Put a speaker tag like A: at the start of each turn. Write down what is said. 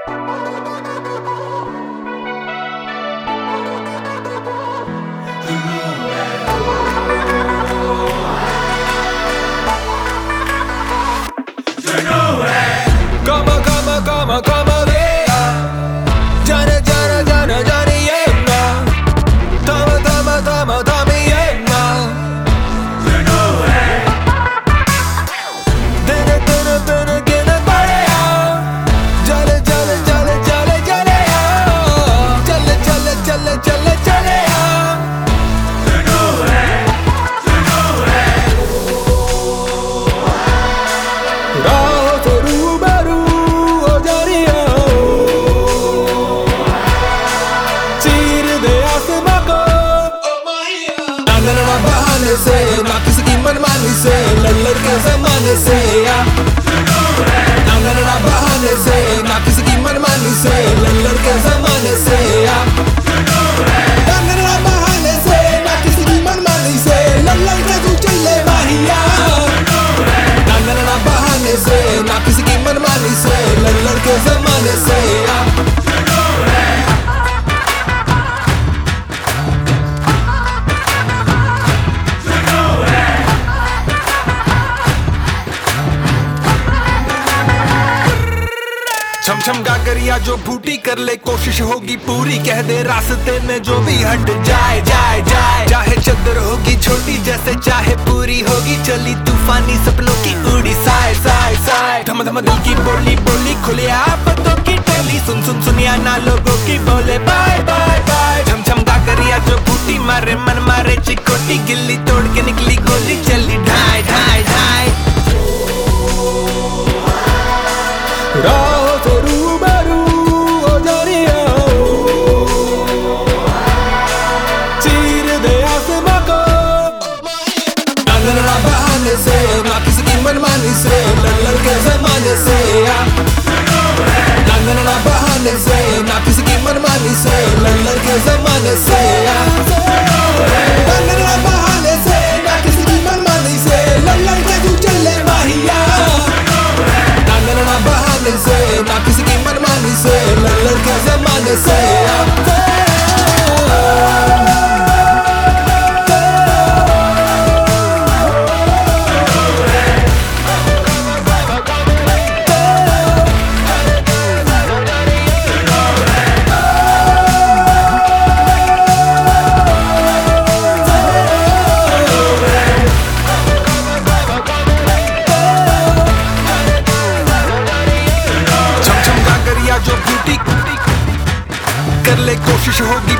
A: से ना किसी की मनमानी से लड़ के जमाने से ना बहाने से ना किसी की मनमानी से लड़ के जमाने से ना बहाने से ना किसी की मनमानी से लड़ के तू चले माहिया ना बहाने से ना किसी की मनमानी से लड़ के जमाने से छम छम गागरिया जो बूटी कर ले कोशिश होगी पूरी कह दे रास्ते में जो भी हट जाए जाए जाए चाहे चद्दर होगी छोटी जैसे चाहे पूरी होगी चली तूफानी सपनों की उड़ी साए साए साए धम धम दिल की बोली बोली खुले आफतों की टोली सुन सुन सुनिया ना लोगों की बोले बाय बाय बाय छम छम गागरिया जो बूटी मारे मन मारे चिकोटी गिल्ली तोड़ के निकली गोली चली ढाई ढाई ढाई से ना किसी की मनमानी से लड़ के जमाने से ना बहाने से ना किसी की मनमानी से लड़ के जमाने से ना बहाने से ना किसी की मनमानी से लड़ के तू चले माहिया ना बहाने से ना किसी की मनमानी से लड़ के जमाने से जो ब्यूटी कर ले कोशिश होगी